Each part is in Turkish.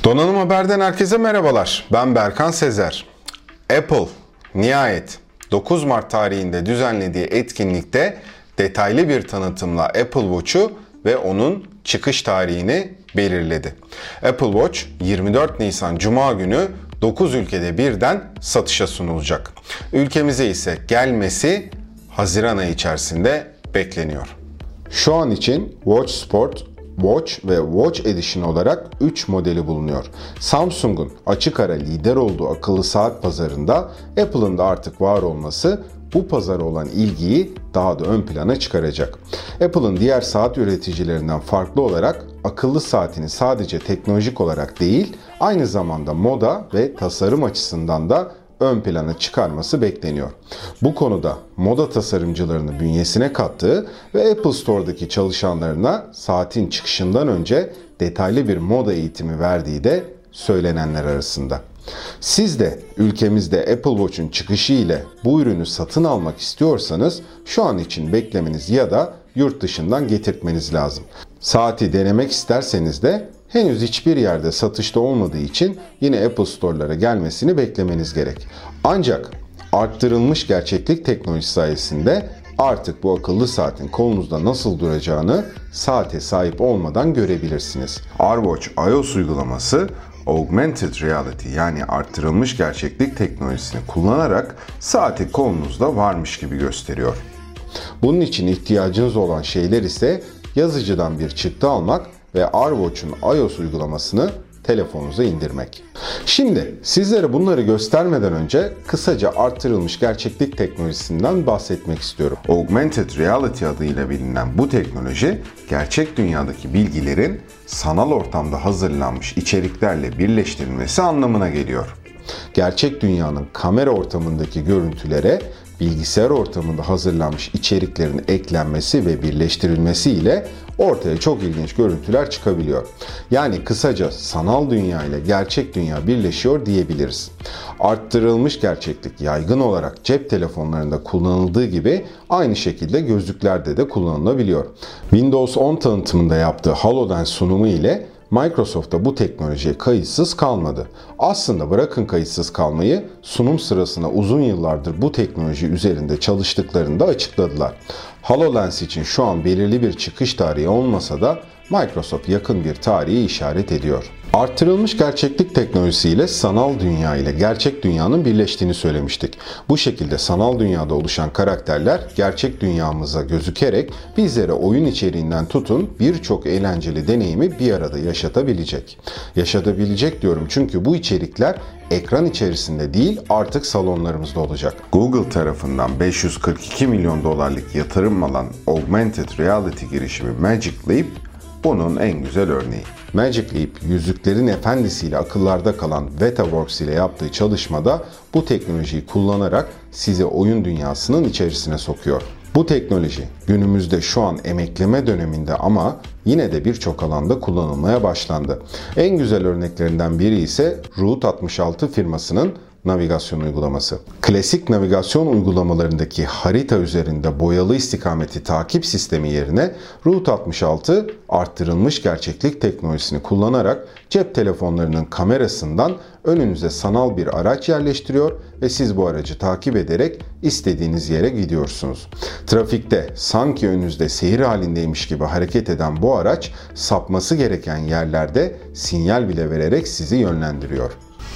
Donanım Haber'den herkese merhabalar. Ben Berkan Sezer. Apple nihayet 9 Mart tarihinde düzenlediği etkinlikte detaylı bir tanıtımla Apple Watch'u ve onun çıkış tarihini belirledi. Apple Watch 24 Nisan Cuma günü 9 ülkede birden satışa sunulacak. Ülkemize ise gelmesi Haziran ayı içerisinde bekleniyor. Şu an için Watch Sport, Watch ve Watch Edition olarak 3 modeli bulunuyor. Samsung'un açık ara lider olduğu akıllı saat pazarında Apple'ın da artık var olması bu pazara olan ilgiyi daha da ön plana çıkaracak. Apple'ın diğer saat üreticilerinden farklı olarak akıllı saatini sadece teknolojik olarak değil, aynı zamanda moda ve tasarım açısından da ön plana çıkarması bekleniyor. Bu konuda moda tasarımcılarını bünyesine kattığı ve Apple Store'daki çalışanlarına saatin çıkışından önce detaylı bir moda eğitimi verdiği de söylenenler arasında. Siz de ülkemizde Apple Watch'un çıkışı ile bu ürünü satın almak istiyorsanız şu an için beklemeniz ya da yurt dışından getirtmeniz lazım. Saati denemek isterseniz de henüz hiçbir yerde satışta olmadığı için yine Apple Store'lara gelmesini beklemeniz gerek. Ancak arttırılmış gerçeklik teknolojisi sayesinde artık bu akıllı saatin kolunuzda nasıl duracağını saate sahip olmadan görebilirsiniz. AirWatch iOS uygulaması Augmented Reality yani arttırılmış gerçeklik teknolojisini kullanarak saati kolunuzda varmış gibi gösteriyor. Bunun için ihtiyacınız olan şeyler ise yazıcıdan bir çıktı almak ve AirWatch'un iOS uygulamasını telefonunuza indirmek. Şimdi sizlere bunları göstermeden önce kısaca arttırılmış gerçeklik teknolojisinden bahsetmek istiyorum. Augmented Reality adıyla bilinen bu teknoloji, gerçek dünyadaki bilgilerin sanal ortamda hazırlanmış içeriklerle birleştirilmesi anlamına geliyor. Gerçek dünyanın kamera ortamındaki görüntülere bilgisayar ortamında hazırlanmış içeriklerin eklenmesi ve birleştirilmesi ile ortaya çok ilginç görüntüler çıkabiliyor. Yani kısaca sanal dünya ile gerçek dünya birleşiyor diyebiliriz. Arttırılmış gerçeklik yaygın olarak cep telefonlarında kullanıldığı gibi aynı şekilde gözlüklerde de kullanılabiliyor. Windows 10 tanıtımında yaptığı HoloLens sunumu ile Microsoft da bu teknolojiye kayıtsız kalmadı. Aslında bırakın kayıtsız kalmayı, sunum sırasında uzun yıllardır bu teknoloji üzerinde çalıştıklarını da açıkladılar. HoloLens için şu an belirli bir çıkış tarihi olmasa da Microsoft yakın bir tarihi işaret ediyor. Artırılmış gerçeklik teknolojisiyle sanal dünya ile gerçek dünyanın birleştiğini söylemiştik. Bu şekilde sanal dünyada oluşan karakterler gerçek dünyamıza gözükerek bizlere oyun içeriğinden tutun birçok eğlenceli deneyimi bir arada yaşatabilecek. Yaşatabilecek diyorum çünkü bu içerikler ekran içerisinde değil artık salonlarımızda olacak. Google tarafından 542 milyon dolarlık yatırım alan Augmented Reality girişimi Magic Leap bunun en güzel örneği. Magic Leap, Yüzüklerin Efendisi ile akıllarda kalan Vetaworks ile yaptığı çalışmada bu teknolojiyi kullanarak sizi oyun dünyasının içerisine sokuyor. Bu teknoloji günümüzde şu an emekleme döneminde ama yine de birçok alanda kullanılmaya başlandı. En güzel örneklerinden biri ise Route 66 firmasının navigasyon uygulaması. Klasik navigasyon uygulamalarındaki harita üzerinde boyalı istikameti takip sistemi yerine Route 66 arttırılmış gerçeklik teknolojisini kullanarak cep telefonlarının kamerasından önünüze sanal bir araç yerleştiriyor ve siz bu aracı takip ederek istediğiniz yere gidiyorsunuz. Trafikte sanki önünüzde seyir halindeymiş gibi hareket eden bu araç sapması gereken yerlerde sinyal bile vererek sizi yönlendiriyor.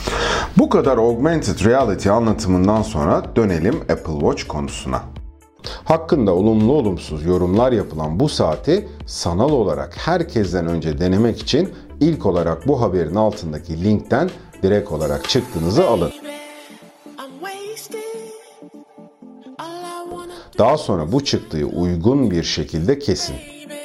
Bu kadar Augmented Reality anlatımından sonra dönelim Apple Watch konusuna. Hakkında olumlu olumsuz yorumlar yapılan bu saati sanal olarak herkesten önce denemek için ilk olarak bu haberin altındaki linkten direkt olarak çıktınızı alın. Daha sonra bu çıktığı uygun bir şekilde kesin.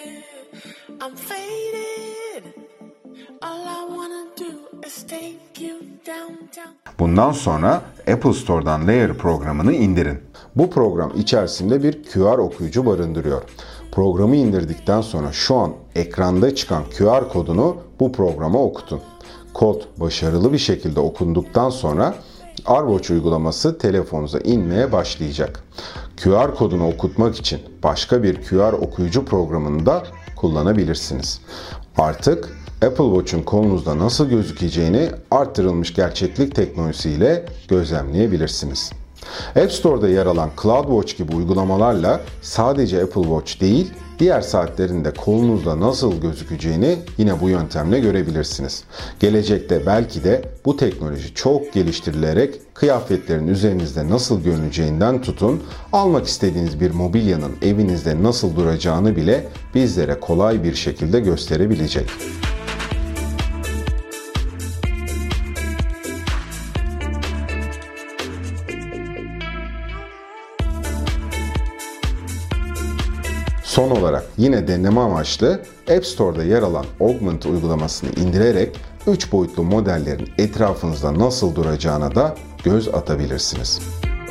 Bundan sonra Apple Store'dan Layer programını indirin. Bu program içerisinde bir QR okuyucu barındırıyor. Programı indirdikten sonra şu an ekranda çıkan QR kodunu bu programa okutun. Kod başarılı bir şekilde okunduktan sonra AirWatch uygulaması telefonunuza inmeye başlayacak. QR kodunu okutmak için başka bir QR okuyucu programını da kullanabilirsiniz. Artık Apple Watch'un kolunuzda nasıl gözükeceğini artırılmış gerçeklik teknolojisiyle gözlemleyebilirsiniz. App Store'da yer alan CloudWatch gibi uygulamalarla sadece Apple Watch değil, diğer saatlerin de kolunuzda nasıl gözükeceğini yine bu yöntemle görebilirsiniz. Gelecekte belki de bu teknoloji çok geliştirilerek kıyafetlerin üzerinizde nasıl görüneceğinden tutun, almak istediğiniz bir mobilyanın evinizde nasıl duracağını bile bizlere kolay bir şekilde gösterebilecek. Son olarak yine deneme amaçlı App Store'da yer alan Augment uygulamasını indirerek 3 boyutlu modellerin etrafınızda nasıl duracağına da göz atabilirsiniz.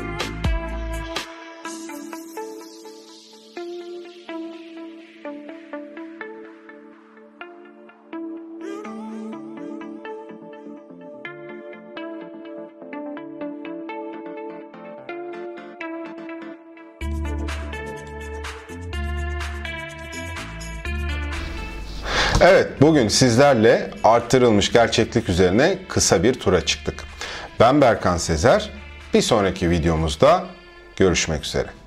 Evet, bugün sizlerle artırılmış gerçeklik üzerine kısa bir tura çıktık. Ben Berkan Sezer. Bir sonraki videomuzda görüşmek üzere.